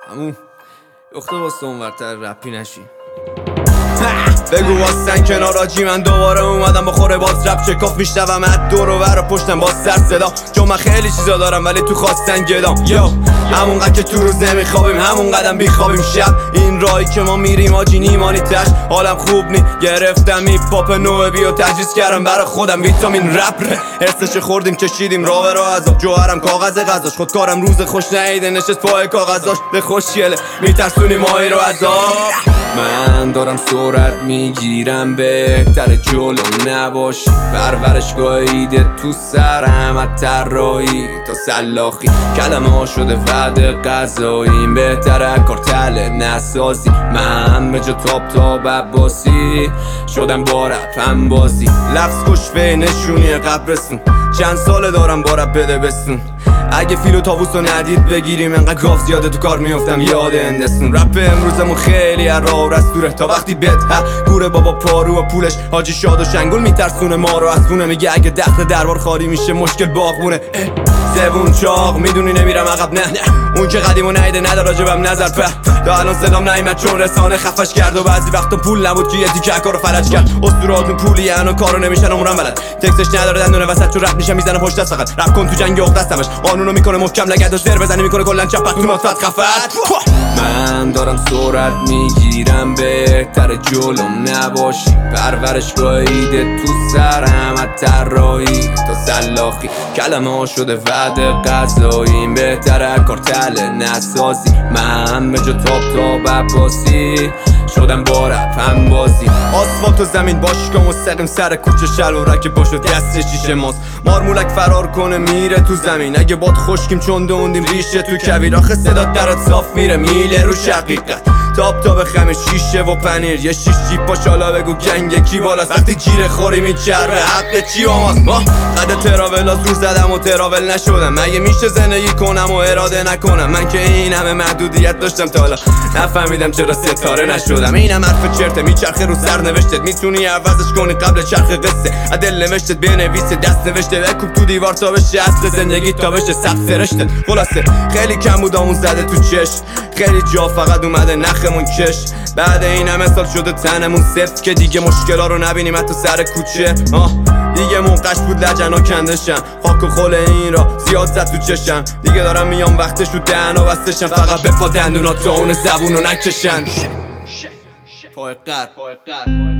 همون اخته واسه اون ورتر رپی نشی بگو واسن کنار آجی من دوباره اومدم بخوره باز رپ چکاف میشنوم از دور و ور و پشتم باز سر صدا چون من خیلی چیزا دارم ولی تو خواستن گدام یو همونقدر که تو روز نمیخوابیم همون قدم بیخوابیم شب این راهی که ما میریم آجی نیمانی تش حالم خوب نی گرفتم هیپ هاپ نوع بیو تجویز کردم برای خودم ویتامین رپ حسش خوردیم کشیدیم راه رو عذاب جوهرم کاغذ غذاش خودکارم روز خوش نیده نشست پای کاغذاش به خوشگله میترسونی ماهی رو عذاب من دارم سرعت میگیرم بهتر جلو نباشی پرورشگاه ایده تو سرم از طراحی تا سلاخی کلمه ها شده وعده غذایی بهتره کارتل نسازی من به جا تاب عباسی شدم با رپ هم بازی لفظ کش به نشونی قبرستون چند ساله دارم با رپ بده بستون اگه فیل و تاووس رو ندید بگیریم انقدر گاف زیاده تو کار میافتم یاد اندستون رپ امروزمون خیلی راه و رستوره تا وقتی گوره بابا پارو و پولش حاجی شاد و شنگول میترسونه ما رو از خونه میگه اگه دخل دربار خالی میشه مشکل باغبونه زبون چاق میدونی نمیرم عقب نه اون که قدیمو نیده نداره راجبم نظر په تا الان صدام نیامد چون رسانه خفش کرد و بعضی وقتا پول نبود که یه تیکه کارو فلج کرد اسطوراتون پولی انا کارو نمیشن عمرم بلد تکسش نداره دندونه وسط چون رپ میشه میزنه پشت دست فقط رپ کن تو جنگ عقد دستمش قانونو میکنه محکم لگد زر بزنی میکنه کلا چپت تو نطفت خفت من دارم سرعت میگیرم بهتر جلوم نباشی پرورشگاه ایده تو سرم از طراحی تا سلاخی کلمه ها شده وعده غذایی بهتره کارتل نسازی من به جا تاب عباسی شدم با رپ هم بازی آسفالت و زمین باشگاه مستقیم سر کوچه شلورک باشد دست شیشه ماست مارمولک فرار کنه میره تو زمین اگه باد خشکیم چون دوندیم ریشه تو کویر آخه صدات درات صاف میره میله رو شقیقت تاب خم شیشه و پنیر یه شیش جیب با شالا بگو گنگ کی بالاست وقتی گیره خوری میچربه حق چی آماست ما قد تراول از روز زدم و تراول نشدم مگه میشه زندگی کنم و اراده نکنم من که این همه محدودیت داشتم تا حالا نفهمیدم چرا ستاره نشدم اینم حرف چرته میچرخه رو سر نوشتت میتونی عوضش کنی قبل چرخ قصه عدل نوشتت بنویسه دست نوشته بکوب تو دیوار تا بشه اصل زندگی تا بشه سقف فرشته خلاصه خیلی کم بود آمون زده تو چش خیلی جا فقط اومده نخمون کش بعد این همه سال شده تنمون سفت که دیگه مشکلا رو نبینیم حتی سر کوچه دیگه منقش بود لجنا کندشم خاک و خل این را زیاد زد تو چشم دیگه دارم میام وقتش رو دهن و بستشم فقط بپا دندونات تا اون زبون رو نکشن پای قرد